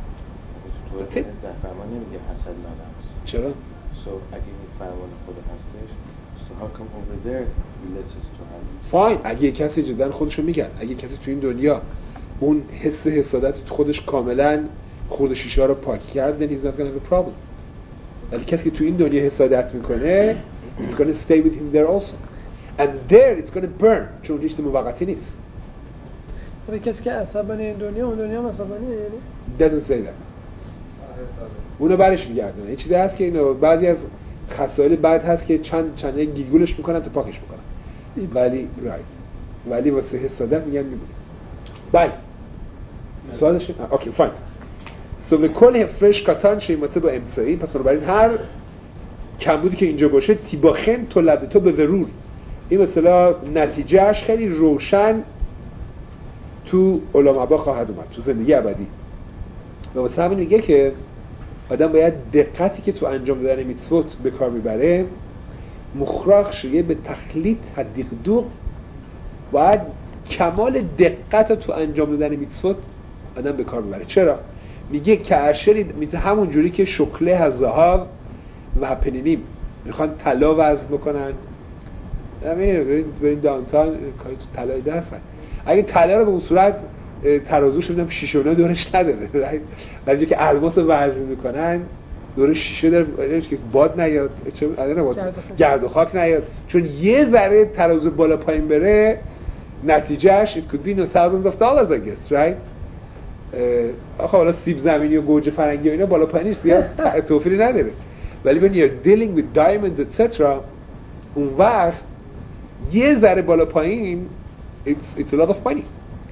در فرمان نمیگه حسد ندارم. چرا؟ So اگه این فرمان خود هستش so how come over there he lets us to have فاین. اگه کسی جدا خودشو میگن اگه کسی تو این دنیا اون حس حسادت خودش کاملا خورد شیشه رو پاک کرد then he's not gonna have a problem. ولی کسی که تو این دنیا حسادت میکنه it's gonna stay with him there also and there it's gonna burn چون رشته موقتی نیست. ولی کسی که عصبانی این دنیا اون دنیا عصبانی یعنی doesn't say that. اونو برش میگردونه. این چیزی هست که اینو بعضی از خصایل بد هست که چند چند یک گیگولش میکنن تا پاکش میکنن ولی رایت ولی واسه حسادت میگن میبونه. بله سوالش اوکی فاین. سو به کل فرش کاتان شیماته با امسایی پس بنابراین هر کمبودی که اینجا باشه تیباخن تولد تو به ورور این مثلا نتیجهش خیلی روشن تو علماء خواهد اومد تو زندگی ابدی و واسه همین میگه که آدم باید دقتی که تو انجام دادن میتسوت به کار میبره مخراخ شیه به تخلیط حدیقدوق باید کمال دقت تو انجام دادن میتسوت آدم به کار میبره. چرا؟ میگه که ارشری میگه همون جوری که شکله از ذهب و پنینیم میخوان طلا وزن بکنن ببینید برید داونتاون کاری تو طلای دستن اگه طلا رو به اون صورت ترازوش میدم شیشه اونا دورش نداره ولی که الماس رو وزن میکنن دور شیشه داره که باد نیاد چه گرد و خاک نیاد چون یه ذره ترازو بالا پایین بره نتیجهش it could be no thousands of dollars I guess right آخه حالا سیب زمینی و گوجه فرنگی و اینا بالا پایینش زیاد توفیری نداره، ولی when you're dealing with diamonds et cetera اون وقت یه ذره بالا پایین it's, it's a lot of money.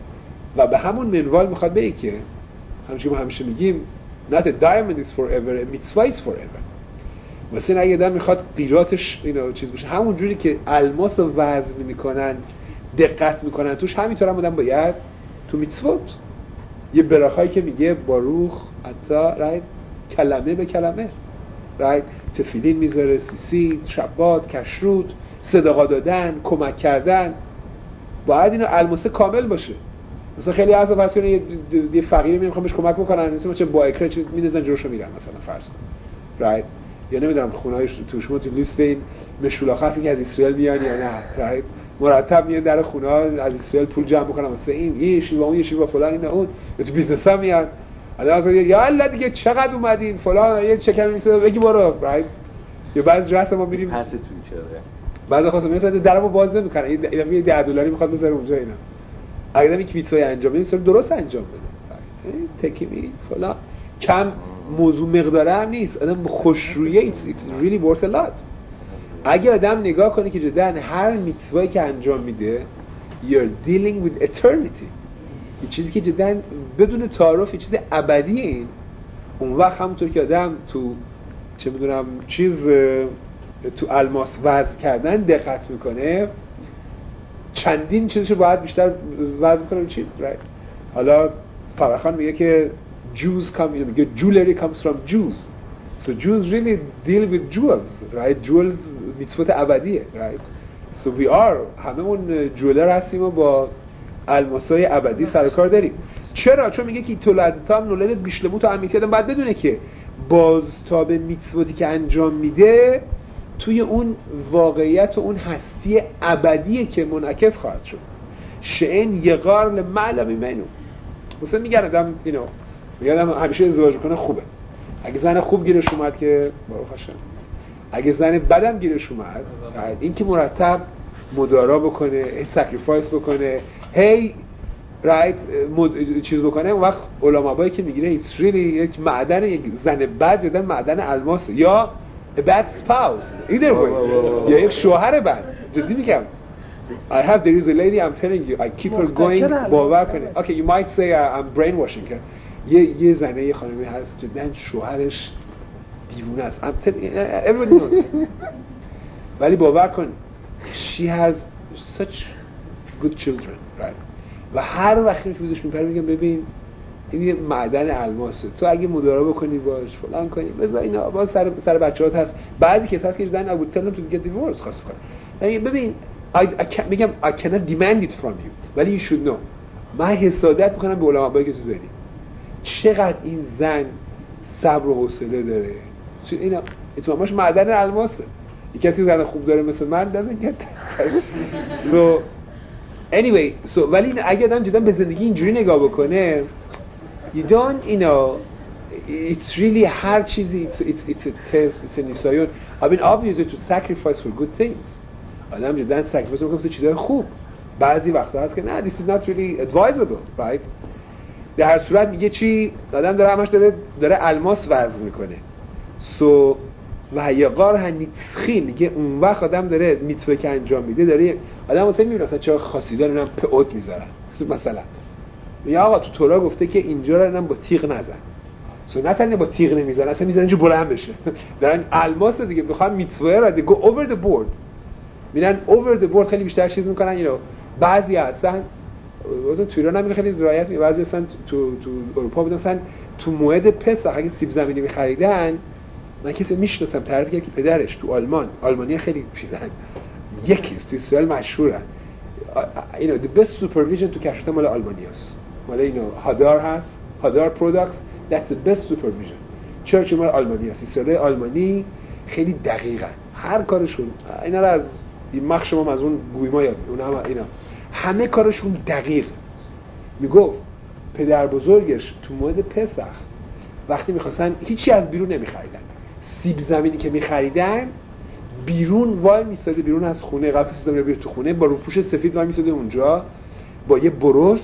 و به همون منوال میخواد بگه که همچنین ما همیشه میگیم not a diamond is forever, a mitzvah is forever. مثلا اگه آدم میخواد قیراتش اینا چیز بشه، همون جوری که الماس رو وزن میکنن دقت میکنن توش، همینطور هم آدم باید تو میتسوت یه براخایی که میگه باروخ اتا رایت کلمه به کلمه رایت تفیلین میذاره، سیسی، شبات، کشرود، صدقا دادن، کمک کردن، باید اینو الماسه کامل باشه. مثلا خیلی از فرض کنید یه, یه فقیری میخوام بهش کمک بکنن، مثلا چه با اکره چه میندازن جلوشو میرن مثلا فرض کن رایت، یا نمیدونم خونه‌های تو شما تو لیست این مشولاخ هست که از اسرائیل میان یا نه رایت، مرتب میان در خونه‌ها از اسرائیل پول جمع میکنن واسه این یه شی با اون یه شی با فلان این اون، یا تو بیزنس‌ها میان آدم مثلا یا الله دیگه چقدر اومدین فلان یه چکم میسه بگی برو رایت. یا بعضی جاست ما میریم پس تو چرا بعضی خاصه مثلا درمو باز نمیکنن، یه ده دلاری میخواد بذاره اونجا اینا، اگه یک ویتوی انجام بدیم سر درست انجام بده تکیمی فلان کم موضوع مقداره هم نیست، آدم خوشرویه it's, it's really worth a lot. اگه آدم نگاه کنه که جدا هر میتوایی که انجام میده you're dealing with eternity، یه چیزی که جدا بدون تعارف یه چیز ابدیه، این اون وقت همونطور که آدم تو چه میدونم چیز تو الماس وزن کردن دقت میکنه، چندین چیزشو باید بیشتر وزن کنه چیز right. حالا فرخان میگه که Jews come, میگه jewelry comes from Jews, so Jews really deal with jewels right. jewels میتوت ابدیه right. so we are هممون جولر هستیم و با الماسای ابدی سر کار داریم. چرا؟ چون میگه که تولدت هم نولدت بیشلموت و امیتی آدم باید بدونه که بازتاب میتوتی که انجام میده توی اون واقعیت و اون هستی ابدیه که منعکس خواهد شد. شئن یقار لمعلمی منو. مثلا میگن آدم اینو میگم همیشه ازدواج کنه خوبه، اگه زن خوب گیرش اومد که باروخ هاشم، اگه زن بدم گیرش اومد این که مرتب مدارا بکنه، سکریفایس بکنه، هی رایت مد... چیز بکنه، اون وقت علماءایی که میگیره it's really یک معدن یک زن بد جدا معدن الماس، یا a bad spouse either way یا یک شوهر بد. جدی میگم I have there is a lady I'm telling you I keep her going باور کنه. okay you might say uh, I'm brainwashing her. یه یه زنه یه خانمی هست جدا شوهرش دیوونه است. I'm telling everybody knows ولی باور کن she has such good children right. و هر وقت میفوزش میپره میگم ببین این یه معدن الماسه، تو اگه مدارا بکنی باش فلان کنی بذار اینا باز سر سر بچه‌هات هست. بعضی کسا هست که دادن I would tell them to get divorced خاص کنه. یعنی ببین I, I can't, میگم I cannot demand it from you ولی you should know. من حسادت میکنم به علماءایی که تو زنی چقدر این زن صبر و حوصله داره. اینا اتفاقاش معدن الماسه. یکی کسی زن خوب داره مثل من doesn't get so anyway so ولی اگه آدم جدا به زندگی اینجوری نگاه بکنه you don't you know it's really هر چیزی it's, it's, it's a test it's a نیسایون. I mean obviously to sacrifice for good things آدم جدا sacrifice میکنه واسه چیزای خوب. بعضی وقتا هست که نه this is not really advisable right. در هر صورت میگه چی آدم داره همش داره داره الماس وزن میکنه so و یقار هنیتخین میگه اون وقت آدم داره میتوه که انجام میده داره آدم واسه میبینه اصلا چرا خاصیدان اونم پئوت میذارن مثلا میگه آقا تو تورا گفته که اینجا رو اینم با تیغ نزن سو نه تنها با تیغ نمیزنن اصلا میزنن اینجا بلند بشه دارن الماس دیگه میخوان میتوه رو دیگه go over the board میرن over the board خیلی بیشتر چیز میکنن you know. بعضی هستن تو ایران هم خیلی رعایت میکنن، بعضی هستن تو تو اروپا بودن مثلا تو موعد پسح اگه سیب زمینی می‌خریدن من کسی میشناسم تعریف کرد که پدرش تو آلمان آلمانی خیلی چیزن یکیست تو اسرائیل مشهورن اینو the best supervision تو کشف مال آلمانیاست مال اینو هادار هست هادار پروداکتس that's the best supervision چرچ مال آلمانیاست. اسرائیل آلمانی خیلی دقیقاً هر کارشون اینا رو از این مخ شما از اون گویما یاد اونها اینا همه کارشون دقیق. میگفت پدر بزرگش تو موعد پسح وقتی میخواستن هیچی از بیرون نمیخریدن، سیب زمینی که میخریدن بیرون وای میساده بیرون از خونه قبل سیب زمینی بیاد تو خونه با روپوش سفید وای میساده اونجا با یه برس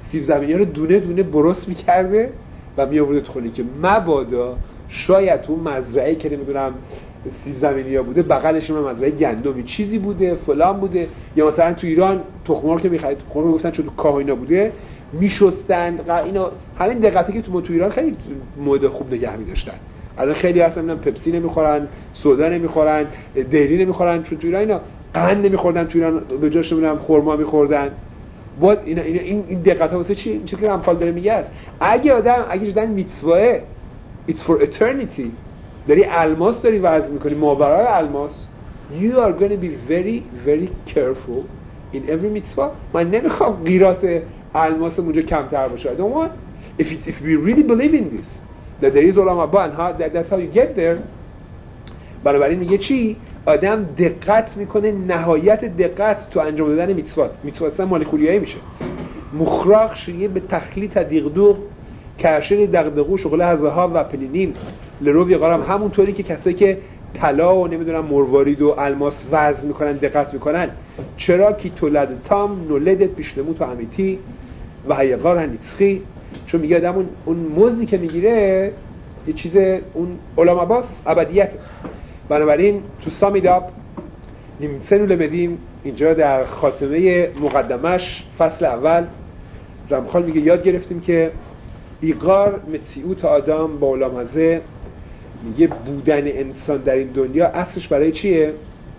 سیب زمینی رو دونه دونه برس میکرده و میآورده تو خونه که مبادا شاید تو مزرعه که نمیدونم سیب زمینی ها بوده بغلش هم مزرعه گندمی چیزی بوده فلان بوده، یا مثلا تو ایران تخم مرغ که می‌خرید تخم مرغ گفتن چون تو کاهینا بوده میشستن اینا. همین دقتی که تو تو ایران خیلی مود خوب نگه می‌داشتن. الان خیلی اصلا میگن پپسی نمیخورن، سودا نمیخورن، دیری نمیخورن، چون تو ایران اینا قند نمیخوردن، تو ایران به جاش نمیدونم خرما میخوردن. بعد اینا اینا این این دقت ها واسه چی؟ این چیزی که امثال داره میگه است. اگه آدم اگه جدا میتسواه it's for eternity داری الماس داری وزن میکنی ماورای الماس، you are going to be very very careful in every mitzvah. من نمیخوام قیرات الماس اونجا کمتر باشه. I don't want if it, if we really believe in this that there is olam haba and how that, that's how you get there. بنابراین میگه چی؟ آدم دقت میکنه نهایت دقت تو انجام دادن میتسوات. میتسوات اصلا مالی خولیایی میشه. مخراق شیه به تخلیط دیغدوغ کاشر دغدغو شغله هزها و پلینیم لروی قرام، همونطوری که کسایی که طلا و نمیدونم مروارید و الماس وزن میکنن دقت میکنن. چرا کی تولد تام نولدت بیشلمو تو امیتی و هیقار هنیتخی، چون میگه آدم اون اون مزدی که میگیره یه چیز اون علما باس ابدیت. بنابراین تو سامیداب نمیتسنو لمدیم اینجا در خاتمه مقدمش فصل اول رمخال میگه یاد گرفتیم که ایقار متسیوت آدم با علامزه، میگه بودن انسان در این دنیا اصلش برای چیه؟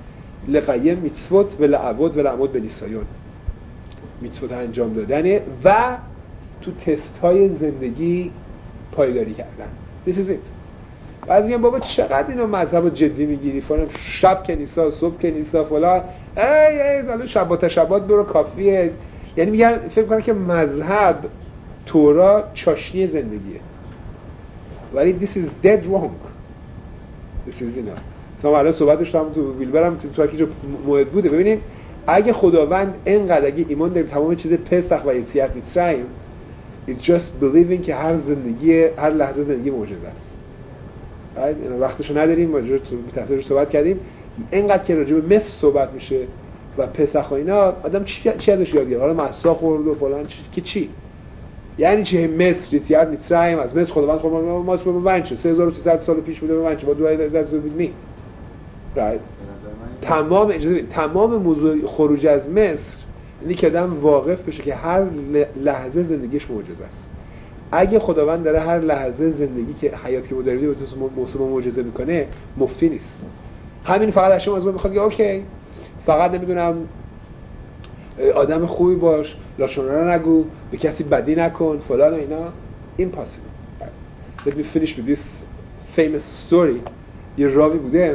لقیم میتسوت و لعبود و لعمود به نیسایون، میتسوت انجام دادنه و تو تست های زندگی پایداری کردن. This is it. بعضی میگن بابا چقدر اینو مذهب رو جدی میگیری فلان، شب کنیسا صبح کنیسا فلان، ای ای حالا شب و تشبات برو کافیه. یعنی میگن فکر کنن که مذهب تورا چاشنی زندگیه، ولی this is dead wrong. this is اینا ما الان صحبتش هم تو ویلبرم تو تو که موعد بوده. ببینید اگه خداوند اینقدر اگه ایمان داریم تمام چیز پسخ و یتیت میترایم it's just believing که هر زندگی هر لحظه زندگی معجزه است. اینا وقتشو نداریم، ما تو تفسیرش صحبت کردیم. اینقدر که راجع به مصر صحبت میشه و پسخ و اینا آدم چی چی ازش یاد گرفت؟ حالا مسا خورد و فلان چی که چی یعنی چه مصر یتیت میترایم از مصر خداوند خورد ما ماست به من چه سه هزار و سیصد سال پیش بوده به من چه با دعای دست رو می رایت تمام اجازه بید. تمام موضوع خروج از مصر یعنی که آدم واقف بشه که هر لحظه زندگیش معجزه است. اگه خداوند داره هر لحظه زندگی که حیات که ما داریم به طور موسم معجزه میکنه مفتی نیست. همین فقط از شما از ما میخواد که اوکی فقط نمیدونم آدم خوبی باش، لاشونرا رو نگو، به کسی بدی نکن فلان و اینا. impossible. Let me finish with this famous story. یه راوی بوده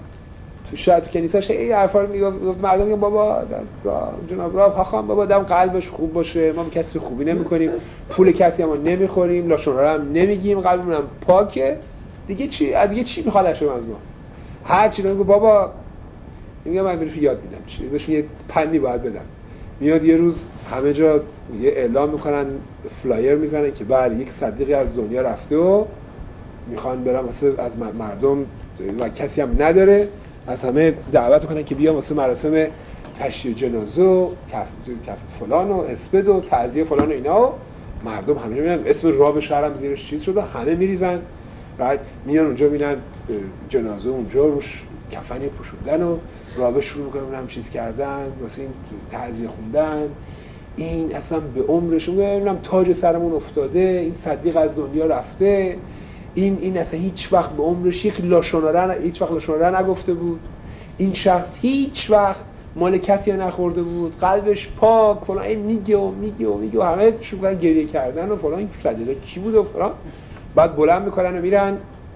تو شاید تو کنیساش این حرفا رو میگفت، مردم میگن بابا جناب راو خاخام بابا آدم قلبش خوب باشه، ما به کسی خوبی نمی‌کنیم، پول کسی هم نمی‌خوریم، لاشونرا هم نمیگیم، قلبمون هم پاکه، دیگه چی دیگه چی می‌خواد از ما؟ هر چی میگه بابا میگم من بهش یاد میدم چی بهش یه پندی باید بدم. میاد یه روز همه جا یه اعلام میکنن، فلایر میزنن که بعد یک صدیقی از دنیا رفته و میخوان برن واسه از مردم و کسی هم نداره، از همه دعوت کنن که بیان واسه مراسم تشییع جنازه و کف کف فلان و اسپد و تعزیه فلان و اینا و مردم همه میبینن اسم راب شهرم زیرش چیز شده، همه میریزن بعد میان اونجا میبینن جنازه اونجا روش کفنی پوشوندن و رابه شروع میکنن اونم چیز کردن واسه این تعزیه خوندن. این اصلا به عمرش میگم تاج سرمون افتاده، این صدیق از دنیا رفته، این این اصلا هیچ وقت به عمرش یک لاشونره هیچ وقت لاشونره نگفته بود، این شخص هیچ وقت مال کسی نخورده بود، قلبش پاک فلان. این میگه و میگه و میگه و همه شروع گریه کردن و فلان. این صدیق کی بود و فلان. بعد بلند میکنن و میرن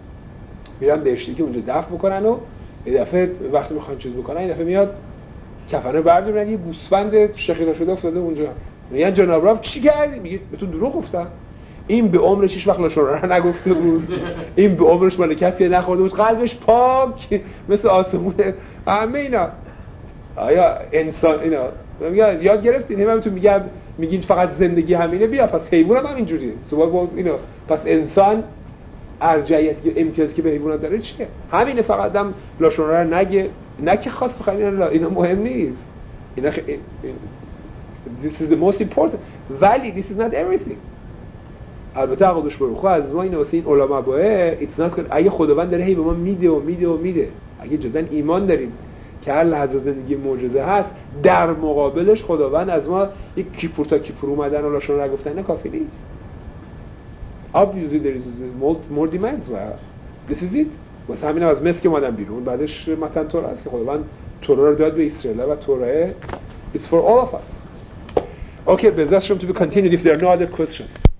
میرن بهشتی که اونجا دفن میکنن و یه دفعه وقتی میخوان چیز بکنن این دفعه میاد کفنه بردارن یه گوسفند شقیقه شده افتاده اونجا. میگن جناب راو چی کردی؟ میگه بهتون دروغ گفتم، این به عمرش هیچ وقت لاشونرا نگفته بود، این به عمرش مال کسی نخورده بود، قلبش پاک مثل آسمون. همه اینا آیا انسان اینا میگن یاد گرفتین؟ همه بهتون میگم میگین فقط زندگی همینه، بیا پس حیوان هم همینجوریه. سوال اینا پس انسان ارجحیت امتیازی که به حیوانات داره چیه؟ همینه، فقط هم لاشونرا نگه، نه که خاص بخواد اینا اینا مهم نیست. اینا خ... This is the most important. ولی this is not everything. البته قدوش بروخو از ما اینه واسه این علما باه it's not good. اگه خداوند داره هی به ما میده و میده و میده، اگه جدا ایمان داریم که هر لحظه زندگی معجزه هست، در مقابلش خداوند از ما یک کیپور تا کیپور اومدن و لاشون را گفتن کافی نیست. Obviously there is more, more demands. و this is it. واسه همین از مصر که اومدن بیرون، بعدش متن تورا است که خداوند تورا رو داد به اسرائیل و تورا it's for all of us. Okay, Bezras Shem to be continued if there are no other questions.